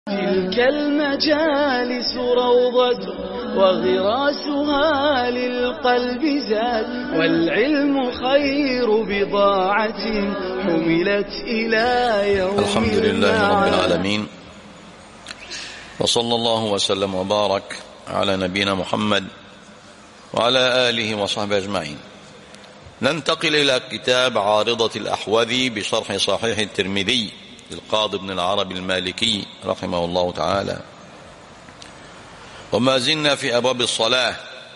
تلك المجالس روضة وغراسها للقلب زاد، والعلم خير بضاعة حملت إلى يوم الحمد لله رب العالمين، وصلى الله وسلم وبارك على نبينا محمد وعلى آله وصحبه أجمعين. ننتقل إلى كتاب عارضة الأحوذي بشرح صحيح الترمذي للقاضي ابن العربي المالكي رحمه الله تعالى، وما زلنا في أبواب الصلاة.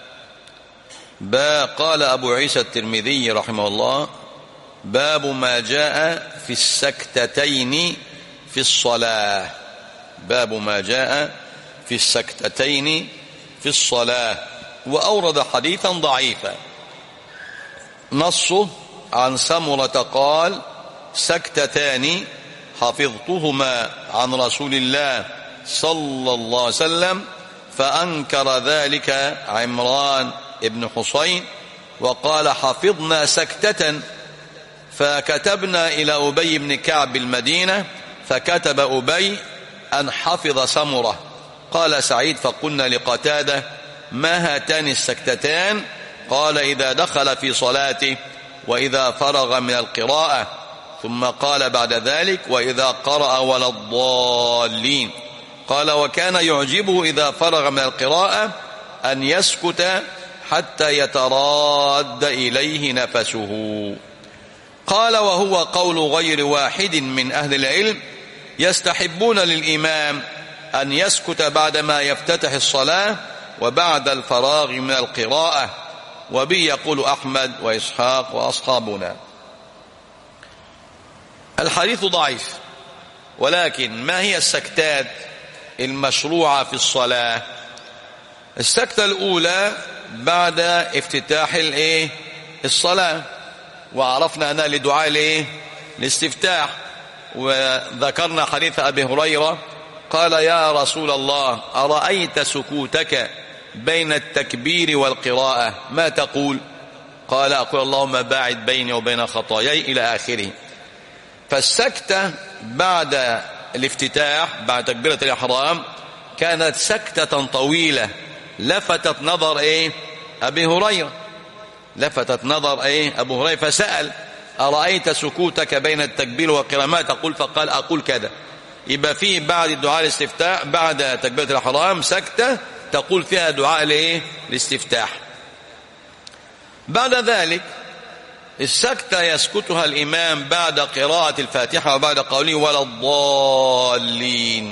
قال أبو عيسى الترمذي رحمه الله: باب ما جاء في السكتتين في الصلاة. باب ما جاء في السكتتين في الصلاة. وأورد حديثا ضعيفا نصه عن سمرة قال: سكتتان حفظتهما عن رسول الله صلى الله عليه وسلم، فأنكر ذلك عمران بن حسين وقال: حفظنا سكتة، فكتبنا إلى أبي بن كعب بالمدينة، فكتب أبي أن حفظ سمرة. قال سعيد: فقلنا لقتادة: ما هاتان السكتتان؟ قال: إذا دخل في صلاته وإذا فرغ من القراءة. ثم قال بعد ذلك: وإذا قرأ ولا الضالين. قال: وكان يعجبه إذا فرغ من القراءة أن يسكت حتى يتراد إليه نفسه. قال: وهو قول غير واحد من أهل العلم، يستحبون للإمام أن يسكت بعدما يفتتح الصلاة وبعد الفراغ من القراءة، وبه يقول أحمد وإسحاق وأصحابنا. الحديث ضعيف، ولكن ما هي السكتات المشروعة في الصلاة؟ السكتة الأولى بعد افتتاح الصلاة، وعرفنا أنها لدعاء الاستفتاح، وذكرنا حديث أبي هريرة قال: يا رسول الله، أرأيت سكوتك بين التكبير والقراءة ما تقول؟ قال: أقول اللهم باعد بيني وبين خطاياي إلى آخره. فالسكتة بعد الافتتاح بعد تكبيرة الإحرام كانت سكتة طويلة لفتت نظر أبي هريرة، لفتت نظر أبو هريرة، فسأل: أرأيت سكوتك بين التكبير والقراءة ما تقول؟ فقال: أقول كذا. يبقى فيه بعد الدعاء الاستفتاح بعد تكبيرة الإحرام سكتة تقول فيها دعاء الاستفتاح. بعد ذلك السكتة يسكتها الإمام بعد قراءة الفاتحة وبعد قوله ولا الضالين،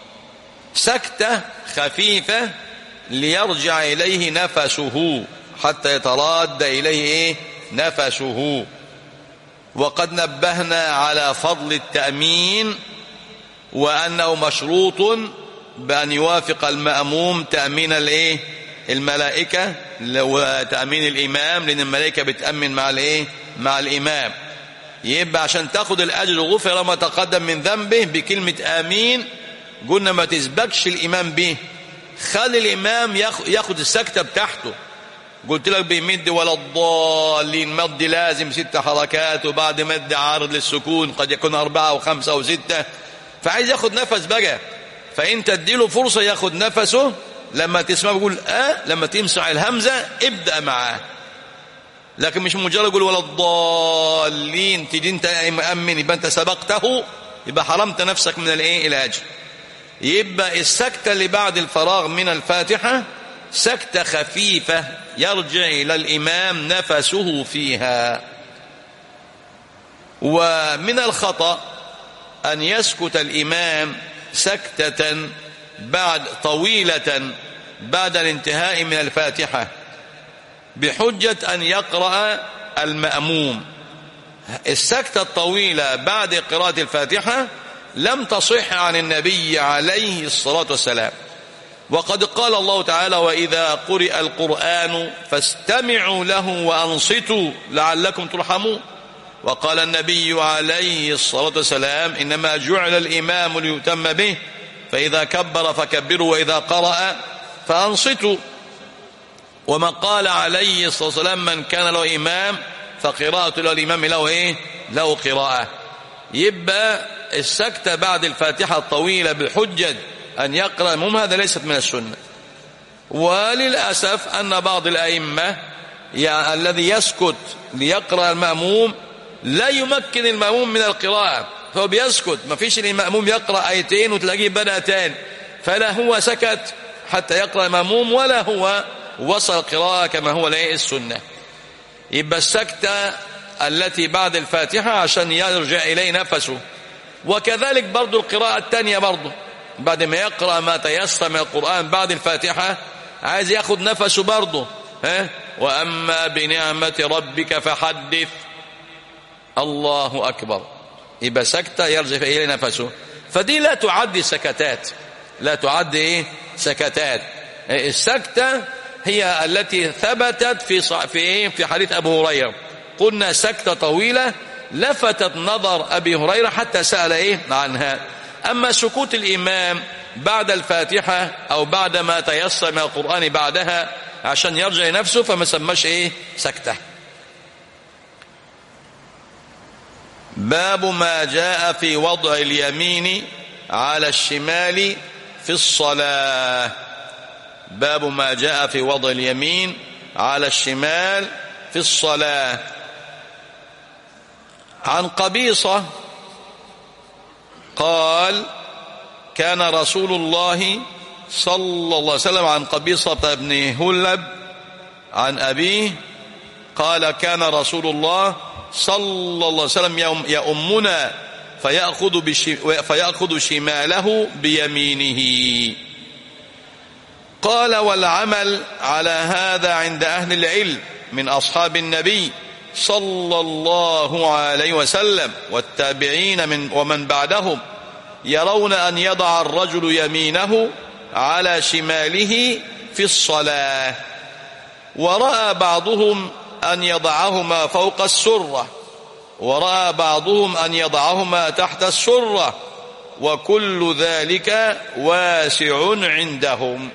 سكتة خفيفة ليرجع إليه نفسه حتى يتراد إليه نفسه. وقد نبهنا على فضل التأمين، وأنه مشروط بأن يوافق المأموم تأمين الملائكة وتأمين الإمام، لأن الملائكة بتأمن مع الإمام. يبقى عشان تاخد الأجر غفر ما تقدم من ذنبه بكلمة آمين، قلنا ما تسبقش الإمام به، خلي الإمام ياخد السكتة بتاعته. قلت لك بيمد ولا الضالين، مد لازم 6 حركات، وبعد مد عارض للسكون قد يكون 4 أو 5 أو 6، فعايز ياخد نفس بقى، فانت اديله فرصة ياخد نفسه. لما تسمع بيقول لما تمسع الهمزة ابدأ معاه، لكن مش مجرد يقول ولا الضالين تيجي انت مأمن، يبقى انت سبقته، يبقى حرمت نفسك من الأجر. يبقى السكتة اللي بعد الفراغ من الفاتحة سكتة خفيفة يرجع إلى الإمام نفسه فيها. ومن الخطأ أن يسكت الإمام سكتة طويلة بعد الانتهاء من الفاتحة بحجة أن يقرأ المأموم. السكتة الطويلة بعد قراءة الفاتحة لم تصح عن النبي عليه الصلاة والسلام، وقد قال الله تعالى: وإذا قرئ القرآن فاستمعوا له وأنصتوا لعلكم ترحمون. وقال النبي عليه الصلاة والسلام: إنما جعل الإمام ليؤتم به، فإذا كبر فكبروا وإذا قرأ فأنصتوا. وما قال عليه الصلاة والسلام: من كان له إمام فقراءة له الإمام له قراءة. يبقى السكتة بعد الفاتحة الطويلة بحجة أن يقرأ المأموم هذا ليست من السنة. وللأسف أن بعض الأئمة يعني الذي يسكت ليقرأ المأموم لا يمكن المأموم من القراءة، فهو بيسكت، ما فيش المأموم يقرأ آيتين وتلاقيه بدأ تاني، فلا هو سكت حتى يقرأ المأموم ولا هو وصل القراءة كما هو السنة. يبقى السكتة التي بعد الفاتحة عشان يرجع إليه نفسه. وكذلك برضو القراءة الثانية برضو بعد ما يقرأ ما تيسر من القرآن بعد الفاتحة عايز ياخد نفسه برضو، وأما بنعمة ربك فحدث، الله أكبر، يبقى سكتة يرجع إليه نفسه. فدي لا تعد سكتات، لا تعد سكتات. السكتة هي التي ثبتت في حديث أبو هريرة، قلنا سكتة طويلة لفتت نظر أبي هريرة حتى سأل عنها. أما سكوت الإمام بعد الفاتحة أو بعد ما تيسر من القرآن بعدها عشان يرجع نفسه فما سماش سكتة. باب ما جاء في وضع اليمين على الشمال في الصلاة. باب ما جاء في وضع اليمين على الشمال في الصلاة. عن قبيصة قال كان رسول الله صلى الله عليه وسلم، عن قبيصة بن هلب عن أبيه قال كان رسول الله صلى الله عليه وسلم يؤمنا فيأخذ شماله بيمينه. قال والعمل على هذا عند أهل العلم من أصحاب النبي صلى الله عليه وسلم والتابعين ومن بعدهم يرون أن يضع الرجل يمينه على شماله في الصلاة، ورأى بعضهم أن يضعهما فوق السرة، ورأى بعضهم أن يضعهما تحت السرة، وكل ذلك واسع عندهم.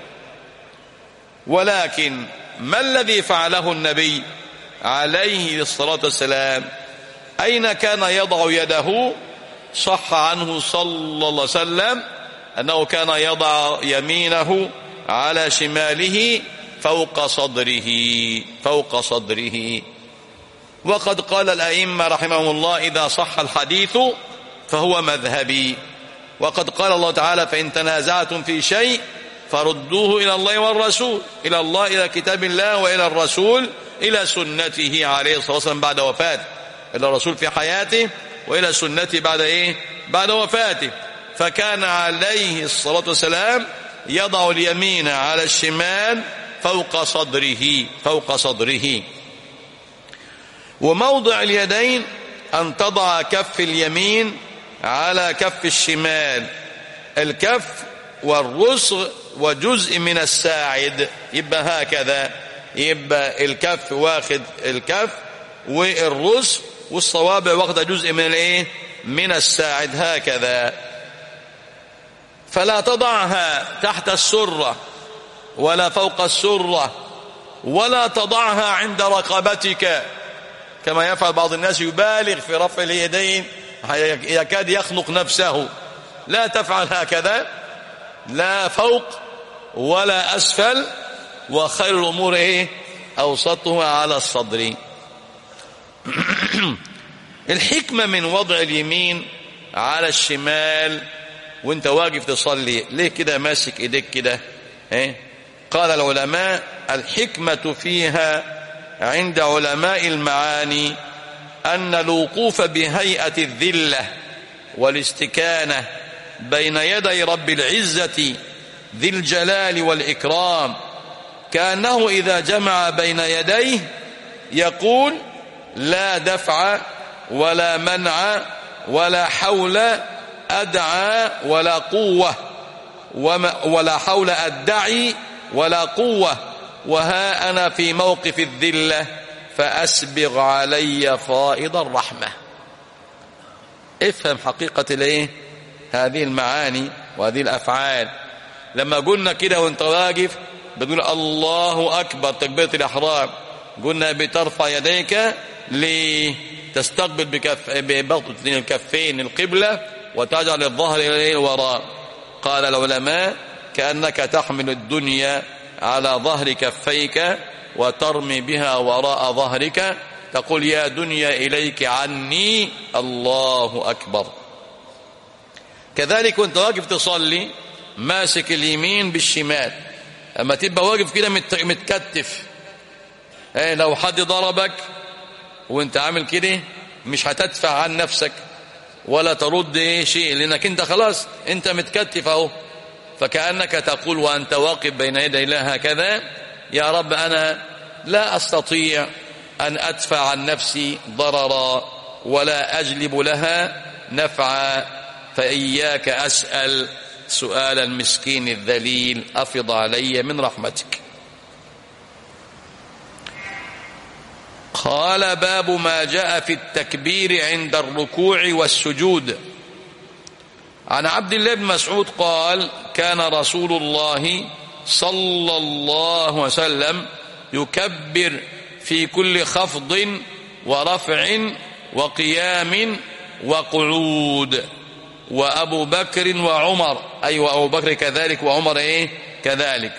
ولكن ما الذي فعله النبي عليه الصلاة والسلام؟ أين كان يضع يده؟ صح عنه صلى الله عليه وسلم أنه كان يضع يمينه على شماله فوق صدره. وقد قال الأئمة رحمهم الله إذا صح الحديث فهو مذهبي. وقد قال الله تعالى فإن تنازعتم في شيء فردوه إلى الله والرسول، إلى الله إلى كتاب الله، وإلى الرسول إلى سنته عليه الصلاة والسلام بعد وفاته، إلى الرسول في حياته وإلى سنته بعد وفاته. فكان عليه الصلاة والسلام يضع اليمين على الشمال فوق صدره. وموضع اليدين أن تضع كف اليمين على كف الشمال، الكف والرسغ وجزء من الساعد، يبقى هكذا، يبقى الكف واخد الكف والرسغ والصوابع واخد جزء من الساعد هكذا. فلا تضعها تحت السرة ولا فوق السرة، ولا تضعها عند رقبتك كما يفعل بعض الناس، يبالغ في رفع اليدين يكاد يخنق نفسه. لا تفعل هكذا، لا فوق ولا أسفل، وخير الأمور أوسطها على الصدر. الحكمة من وضع اليمين على الشمال وانت واقف تصلي، ليه كده ماسك ايديك كده؟ قال العلماء الحكمة فيها عند علماء المعاني أن الوقوف بهيئة الذلة والاستكانة بين يدي رب العزة ذي الجلال والإكرام كأنه إذا جمع بين يديه يقول لا دفع ولا منع ولا حول أدعى ولا قوة، ولا حول أدعي ولا قوة، وها أنا في موقف الذلة فأسبغ علي فائض الرحمة. افهم حقيقة هذه المعاني وهذه الأفعال. لما قلنا كده وانت واقف بتقول الله أكبر تكبيرة الإحرام، قلنا بترفع يديك لتستقبل ببطن الكفين القبلة وتجعل الظهر إلى الوراء. قال العلماء كأنك تحمل الدنيا على ظهر كفيك وترمي بها وراء ظهرك، تقول يا دنيا إليك عني، الله أكبر. كذلك وانت واقف تصلي ماسك اليمين بالشمال، اما تبقى واقف كده متكتف، لو حد ضربك وانت عامل كده مش هتدفع عن نفسك ولا ترد شيء، لانك انت خلاص انت متكتف اهو. فكأنك تقول وانت واقف بين يدي الله هكذا: يا رب انا لا استطيع ان ادفع عن نفسي ضررا ولا اجلب لها نفعا، فإياك أسأل سؤال المسكين الذليل، أفض علي من رحمتك. قال باب ما جاء في التكبير عند الركوع والسجود. عن عبد الله بن مسعود قال: كان رسول الله صلى الله عليه وسلم يكبر في كل خفض ورفع وقيام وقعود، وأبو بكر وعمر، أيوة أبو بكر كذلك وعمر كذلك.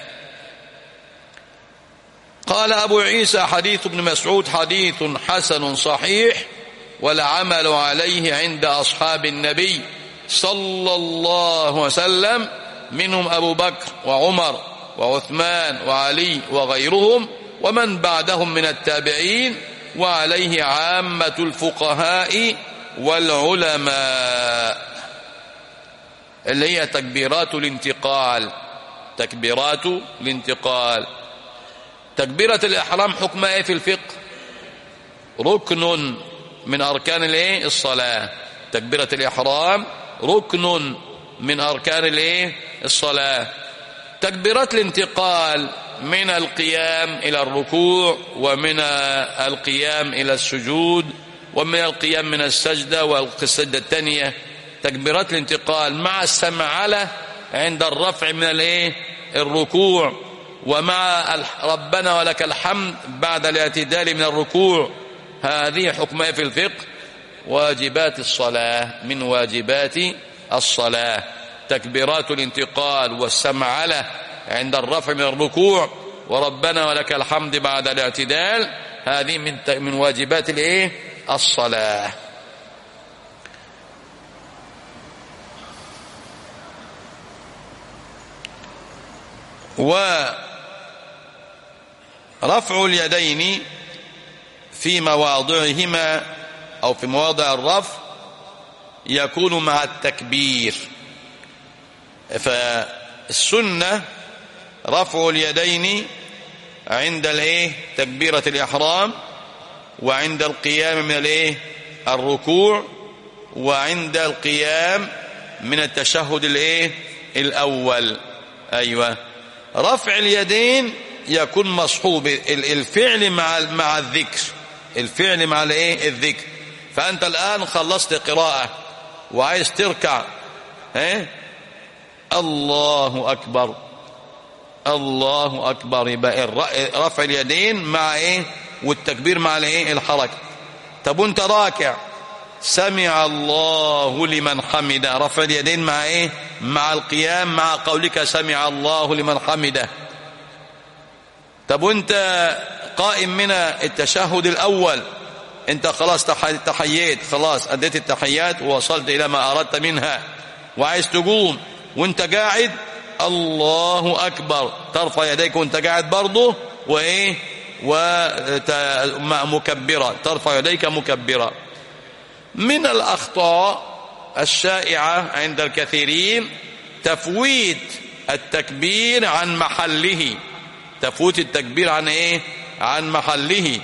قال أبو عيسى: حديث ابن مسعود حديث حسن صحيح، والعمل عليه عند أصحاب النبي صلى الله عليه وسلم، منهم أبو بكر وعمر وعثمان وعلي وغيرهم ومن بعدهم من التابعين، وعليه عامة الفقهاء والعلماء، اللي هي تكبيرات الانتقال. تكبيرات الانتقال. تكبيرة الإحرام حكمها في الفقه؟ ركن من أركان الصلاة. تكبيرة الإحرام ركن من أركان الصلاة. تكبيرات الانتقال من القيام إلى الركوع، ومن القيام إلى السجود، ومن القيام من السجدة والسجدة الثانية. تكبيرات الانتقال مع السمعلة عند الرفع من الركوع، ومع ربنا ولك الحمد بعد الاعتدال من الركوع. هذه حكمها في الفقه واجبات الصلاة، من واجبات الصلاة. تكبيرات الانتقال والسمعلة عند الرفع من الركوع، وربنا ولك الحمد بعد الاعتدال، هذه من واجبات الصلاة. ورفع اليدين في مواضعهما أو في مواضع الرفع يكون مع التكبير. فالسنة رفع اليدين عند تكبيرة الإحرام، وعند القيام من الركوع، وعند القيام من التشهد الأول. أيوة. رفع اليدين يكون مصحوب الفعل مع الذكر. الفعل مع الذكر. فأنت الآن خلصت قراءة وعايز تركع، الله أكبر الله أكبر، يبقى رفع اليدين مع والتكبير مع الحركة. طب وانت راكع سمع الله لمن حمده، رفع اليدين مع مع القيام مع قولك سمع الله لمن حمده. طب وانت قائم من التشهد الأول، انت خلاص تحييت، خلاص أديت التحيات ووصلت إلى ما أردت منها، وعايز تقوم وانت قاعد الله أكبر، ترفع يديك وانت قاعد برضه ومكبرة، ترفع يديك مكبرة. من الأخطاء الشائعة عند الكثيرين تفويت التكبير عن محله. تفوت التكبير عن محله.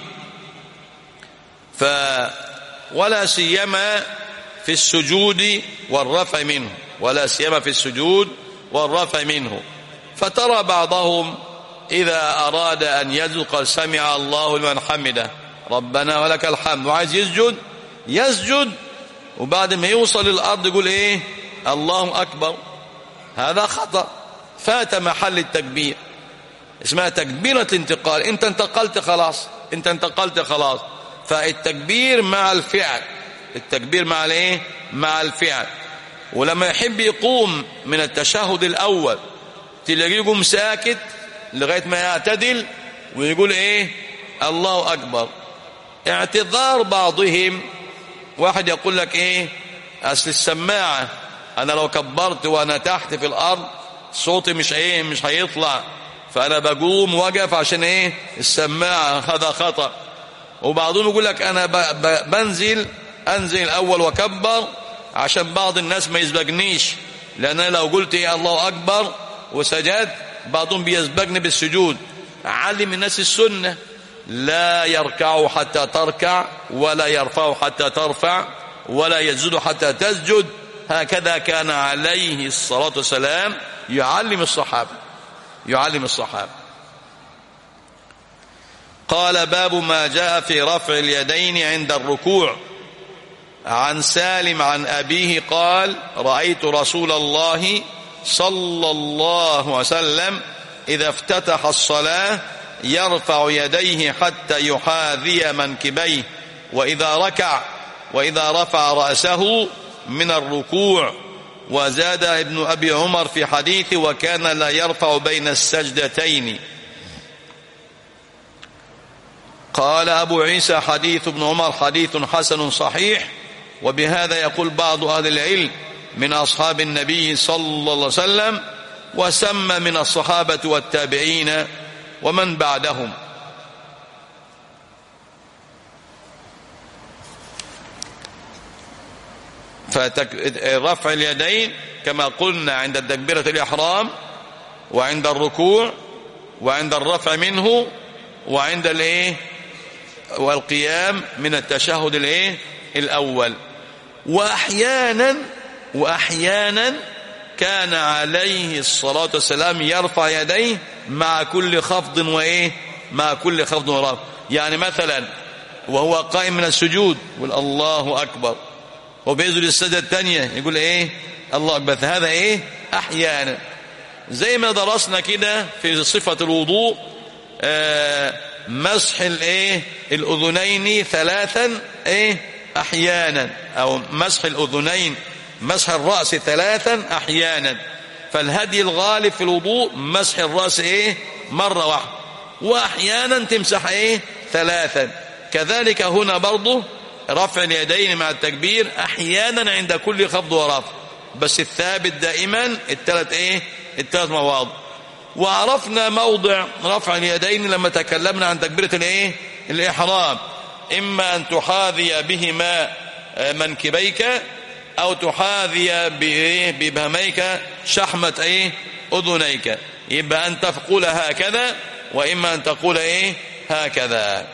ولا سيما في السجود والرفع منه، ولا سيما في السجود والرفع منه. فترى بعضهم إذا أراد أن يسجد قال سمع الله لمن حمده ربنا ولك الحمد، وعايز يسجد وبعد ما يوصل للأرض يقول الله أكبر. هذا خطأ، فات محل التكبير. اسمها تكبيرة انتقال. انت انتقلت خلاص. فالتكبير مع الفعل، التكبير مع مع الفعل. ولما يحب يقوم من التشهد الأول تلاقيه يقوم ساكت لغاية ما يعتدل ويقول ايه الله أكبر. اعتذار بعضهم، واحد يقول لك ايه أصل السماعة أنا لو كبرت وأنا تحت في الأرض صوتي مش هيطلع، فأنا بقوم وقف عشان ايه السماعة، هذا خطأ. وبعضهم يقول لك أنا أنزل الأول وكبر عشان بعض الناس ما يسبقنيش، لأن أنا لو قلت ايه الله أكبر وسجدت بعضهم بيسبقني بالسجود. علم الناس السنة، لا يركعوا حتى تركع، ولا يرفعوا حتى ترفع، ولا يسجدوا حتى تسجد. هكذا كان عليه الصلاة والسلام يعلم الصحابة. قال باب ما جاء في رفع اليدين عند الركوع. عن سالم عن أبيه قال رأيت رسول الله صلى الله عليه وسلم إذا افتتح الصلاة يرفع يديه حتى يحاذي منكبيه، وإذا رفع رأسه من الركوع. وزاد ابن أبي عمر في حديثه وكان لا يرفع بين السجدتين. قال أبو عيسى حديث ابن عمر حديث حسن صحيح. وبهذا يقول بعض أهل العلم من أصحاب النبي صلى الله عليه وسلم، وسمى من الصحابة والتابعين ومن بعدهم. فرفع اليدين كما قلنا عند تكبيرة الإحرام وعند الركوع وعند الرفع منه وعند والقيام من التشهد الأول. وأحيانا كان عليه الصلاة والسلام يرفع يديه مع كل خفض مع كل خفض ورفع. يعني مثلا وهو قائم من السجود يقول الله أكبر، وبينزل السجدة الثانية يقول الله أكبر. هذا أحيانا، زي ما درسنا كده في صفة الوضوء مسح الأذنين ثلاثا أحيانا، أو مسح الأذنين مسح الرأس ثلاثا أحيانا. فالهدي الغالب في الوضوء مسح الرأس مرة واحدة، وأحيانا تمسح ثلاثا. كذلك هنا برضه رفع اليدين مع التكبير أحيانا عند كل خفض ورفع، بس الثابت دائما الثلاث مواضع. وعرفنا موضع رفع اليدين لما تكلمنا عن تكبيرة الإحرام، إما أن تحاذي بهما منكبيك أو تحاذي ببهميك شحمة أذنيك. يبقى أن تقول هكذا، وإما أن تقول هكذا.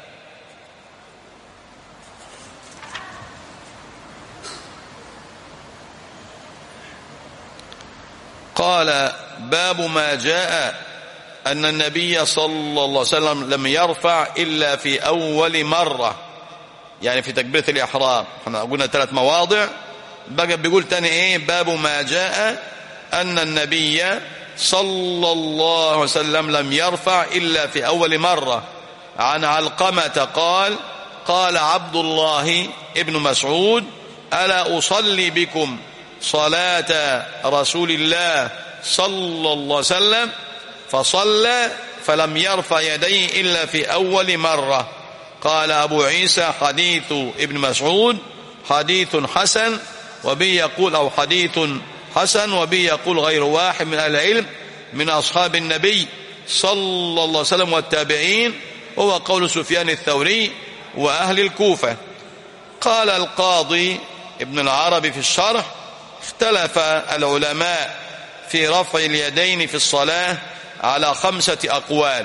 قال باب ما جاء أن النبي صلى الله عليه وسلم لم يرفع إلا في أول مرة، يعني في تكبيرة الإحرام. احنا قلنا 3 مواضع، بقى بيقول تاني باب ما جاء أن النبي صلى الله عليه وسلم لم يرفع إلا في أول مرة. عن علقمة قال عبد الله ابن مسعود ألا أصلي بكم صلاة رسول الله صلى الله عليه وسلم؟ فصلى فلم يرفع يديه إلا في أول مرة. قال أبو عيسى حديث ابن مسعود حديث حسن، وبه يقول أو حديث حسن وبه يقول غير واحد من أهل العلم من أصحاب النبي صلى الله عليه وسلم والتابعين، وهو قول سفيان الثوري وأهل الكوفة. قال القاضي ابن العربي في الشرح اختلف العلماء في رفع اليدين في الصلاة على 5 أقوال.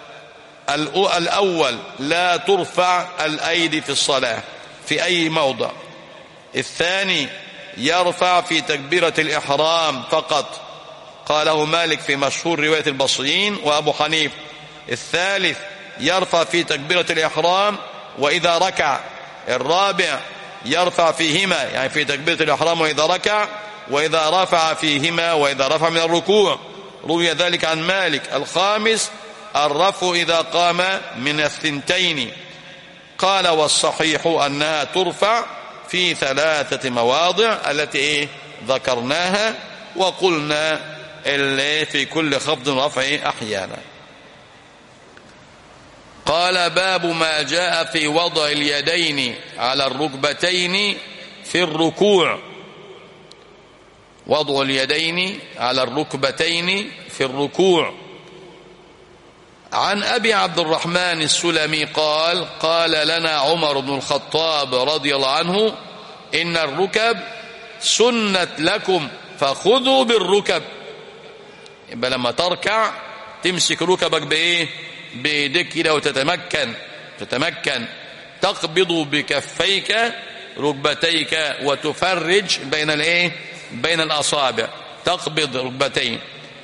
الأول لا ترفع الأيدي في الصلاة في أي موضع. الثاني يرفع في تكبيرة الإحرام فقط، قاله مالك في مشهور رواية البصريين وأبو حنيفة. الثالث يرفع في تكبيرة الإحرام وإذا ركع. الرابع يرفع فيهما، يعني في تكبيرة الإحرام وإذا ركع، وإذا رفع فيهما وإذا رفع من الركوع، روي ذلك عن مالك. الخامس الرفع إذا قام من الثنتين. قال والصحيح أنها ترفع في 3 مواضع التي ذكرناها وقلنا في كل خفض رفع أحيانا. قال باب ما جاء في وضع اليدين على الركبتين في الركوع. وضع اليدين على الركبتين في الركوع. عن أبي عبد الرحمن السلمي قال قال لنا عمر بن الخطاب رضي الله عنه إن الركب سنت لكم فخذوا بالركب. يبقى لما تركع تمسك ركبك بإيه؟ بيديك كده وتتمكن تقبض بكفيك ركبتيك وتفرج بين الأصابع، تقبض ركبتين.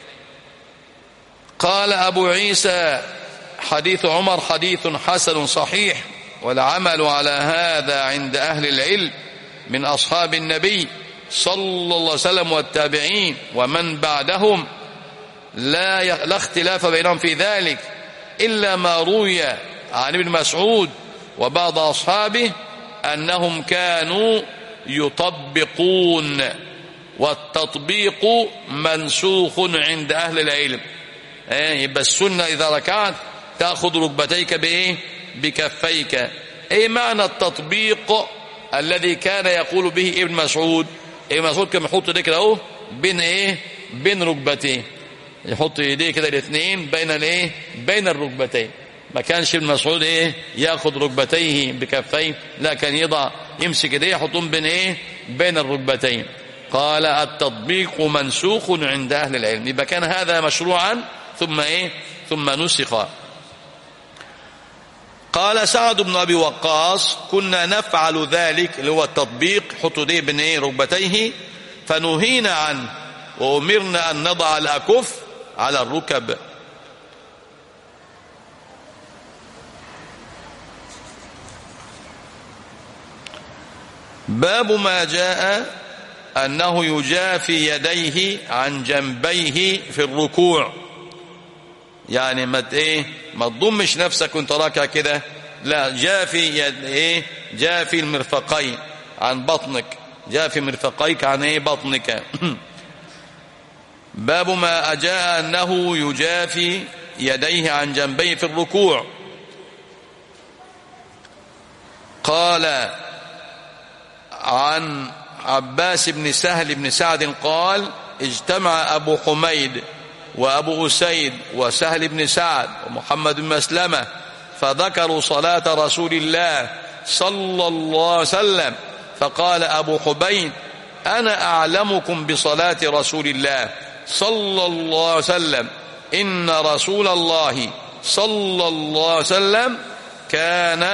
قال أبو عيسى حديث عمر حديث حسن صحيح، والعمل على هذا عند أهل العلم من أصحاب النبي صلى الله عليه وسلم والتابعين ومن بعدهم لا اختلاف بينهم في ذلك، إلا ما روي عن ابن مسعود وبعض أصحابه أنهم كانوا يطبقون، والتطبيق منسوخ عند أهل العلم. يبقى السنة إذا ركعت تأخذ ركبتيك بكفيك. ايه معنى التطبيق الذي كان يقول به ابن مسعود؟ ابن مسعود كان يحط ايديه كده اهو بين ركبتيه، يحط ايديه كده الاثنين بين الركبتين. ما كانش ابن مسعود ياخذ ركبتيه بكفيه، لا كان يمسك ايديه يحطهم بين الركبتين. قال التطبيق منسوخ عند اهل العلم. يبقى كان هذا مشروعا ثم نسخ. قال سعد بن أبي وقاص كنا نفعل ذلك اللي هو التطبيق، حط يديه بين ركبتيه، فنهينا عنه وأمرنا أن نضع الأكف على الركب. باب ما جاء أنه يجافي يديه عن جنبيه في الركوع. يعني ما تضمش نفسك وانت راكع كده، لا، جافي المرفقين عن بطنك، جافي مرفقيك عن بطنك. باب ما جاء أنه يجافي يديه عن جنبيه في الركوع. قال عن عباس بن سهل بن سعد قال اجتمع أبو حميد وأبو أسيد وسهل بن سعد ومحمد بن مسلمة فذكروا صلاة رسول الله صلى الله عليه وسلم، فقال أبو حميد أنا أعلمكم بصلاة رسول الله صلى الله عليه وسلم، إن رسول الله صلى الله عليه وسلم كان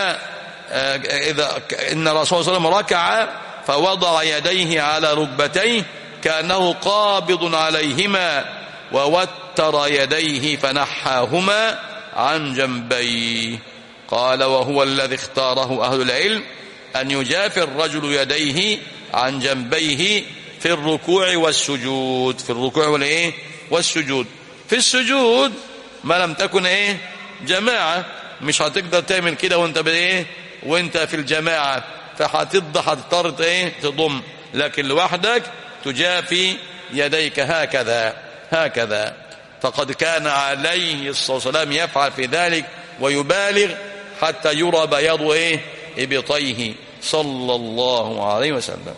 إن رسول الله صلى الله عليه وسلم ركع فوضع يديه على ركبتيه كأنه قابض عليهما ووتر يديه فنحاهما عن جنبيه. قال وهو الذي اختاره أهل العلم أن يجافي الرجل يديه عن جنبيه في الركوع والسجود. في الركوع والسجود. في السجود ما لم تكن جماعة، مش هتقدر تعمل كده وانت في الجماعة، هتضطر تضم، لكن لوحدك تجافي يديك هكذا. فقد كان عليه الصلاة والسلام يفعل في ذلك ويبالغ حتى يرى بياض إبطيه صلى الله عليه وسلم.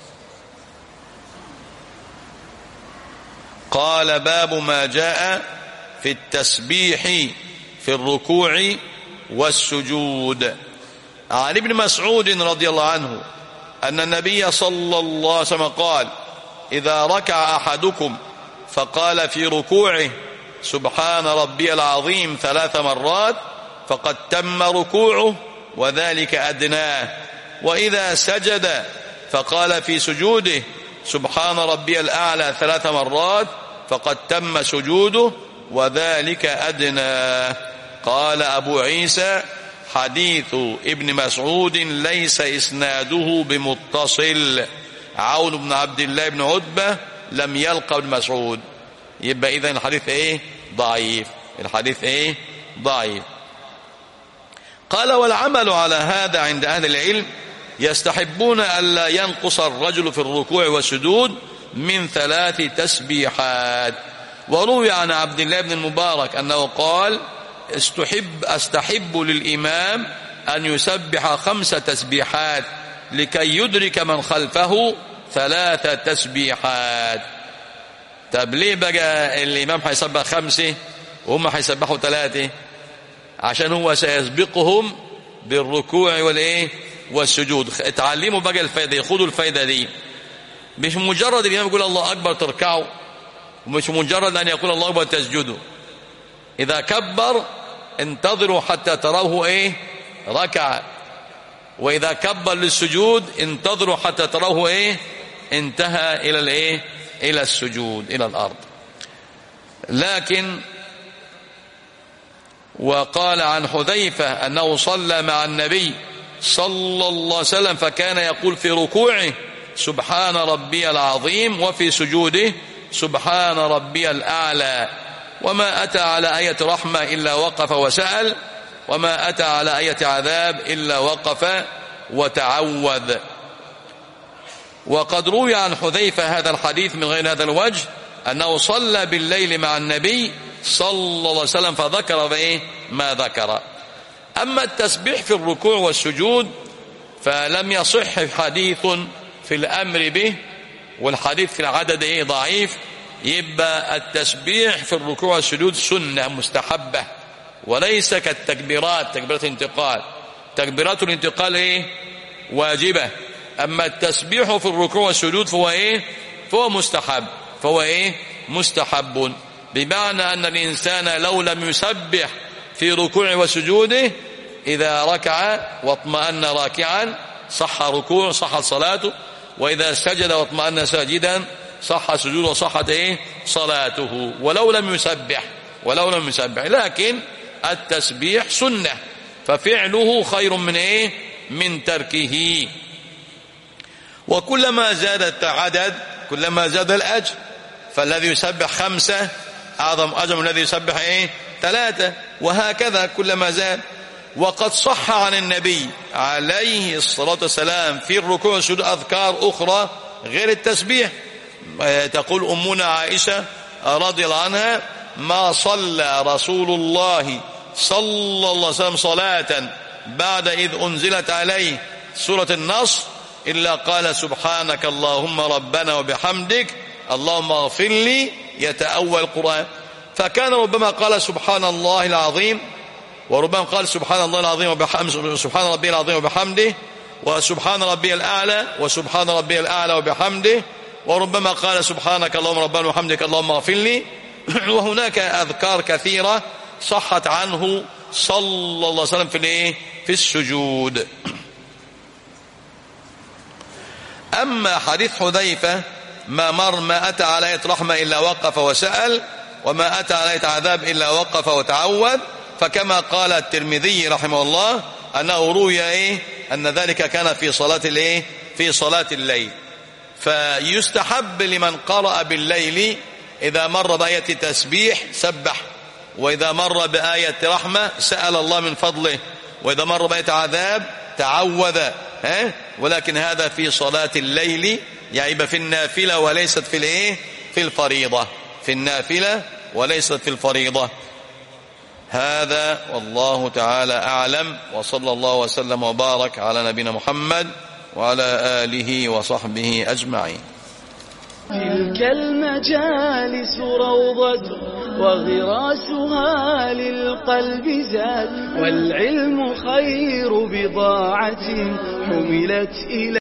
قال باب ما جاء في التسبيح في الركوع والسجود. عن ابن مسعود رضي الله عنه أن النبي صلى الله عليه وسلم قال إذا ركع أحدكم فقال في ركوعه سبحان ربي العظيم 3 مرات فقد تم ركوعه وذلك أدناه، وإذا سجد فقال في سجوده سبحان ربي الأعلى 3 مرات فقد تم سجوده وذلك أدناه. قال أبو عيسى حديث ابن مسعود ليس إسناده بمتصل، عون بن عبد الله بن عتبة لم يلقى ابن مسعود. يبقى إذن الحديث ضعيف، الحديث ضعيف. قال والعمل على هذا عند أهل العلم يستحبون ألا ينقص الرجل في الركوع والسجود من 3 تسبيحات. وروي عن عبد الله بن المبارك أنه قال أستحب للإمام أن يسبح 5 تسبيحات لكي يدرك من خلفه 3 تسبيحات. طب ليه بقى الإمام هيسبح 5 وهم هيسبحوا 3؟ عشان هو سيسبقهم بالركوع والسجود. اتعلموا بقى الفايدة، خدوا الفايدة دي. مش مجرد الإمام يقول الله أكبر تركعوا، ومش مجرد أن يقول الله أكبر تسجدوا. إذا كبر انتظروا حتى تروه ركع، وإذا كبر للسجود انتظروا حتى تروه انتهى إلى السجود إلى الأرض. لكن وقال عن حذيفة أنه صلى مع النبي صلى الله عليه وسلم فكان يقول في ركوعه سبحان ربي العظيم، وفي سجوده سبحان ربي الأعلى، وما أتى على آية رحمة إلا وقف وسأل، وما أتى على آية عذاب إلا وقف وتعوذ. وقد روي عن حذيفة هذا الحديث من غير هذا الوجه أنه صلى بالليل مع النبي صلى الله عليه وسلم فذكر ما ذكر. أما التسبيح في الركوع والسجود فلم يصح حديث في الأمر به، والحديث في العدد ضعيف. يبقى التسبيح في الركوع والسجود سنة مستحبة، وليس كالتكبيرات، تكبيرات الانتقال. تكبيرات الانتقال واجبة، أما التسبيح في الركوع والسجود فهو مستحب، فهو مستحب، بمعنى أن الإنسان لو لم يسبح في ركوع وسجوده إذا ركع واطمأن راكعا صح ركوع صحت صلاته، وإذا سجد واطمأن ساجدا صح سجود وصحت صلاته، ولو لم يسبح. لكن التسبيح سنة، ففعله خير من تركه. وكلما زاد العدد كلما زاد الأجر، فالذي يسبح 5 أعظم أجر من الذي يسبح 3، وهكذا كلما زاد. وقد صح عن النبي عليه الصلاة والسلام في الركوع والسجود أذكار أخرى غير التسبيح. تقول أمنا عائشة رضي الله عنها: ما صلى رسول الله صلى الله عليه وسلم صلاة بعد إذ أنزلت عليه سورة النصر إلا قال سبحانك اللهم ربنا وبحمدك اللهم اغفر لي، يتأول القرآن. فكان ربما قال سبحان الله العظيم، وربما قال سبحان الله العظيم وبحمده، سبحان ربي العظيم وبحمده، وسبحان ربي الأعلى، وسبحان ربي الأعلى وبحمده، وربما قال سبحانك اللهم ربنا وبحمدك اللهم اغفر لي. وهناك أذكار كثيرة صحت عنه صلى الله عليه وسلم في السجود. أما حديث حذيفة ما أتى على آية رحمة إلا وقف وسأل، وما أتى على آية عذاب إلا وقف وتعوذ، فكما قال الترمذي رحمه الله أنه روي أن ذلك كان في صلاة الليل. فيستحب لمن قرأ بالليل إذا مر بآية تسبيح سبح، وإذا مر بآية رحمة سأل الله من فضله، وإذا مر بآية عذاب تعوذ. ولكن هذا في صلاة الليل، يعني في النافلة وليست في الفريضة، في النافلة وليست في الفريضة. هذا والله تعالى أعلم، وصلى الله وسلم وبارك على نبينا محمد وعلى آله وصحبه أجمعين. تلك المجالس روضة وغراسها للقلب زاد، والعلم خير بضاعة حملت إلى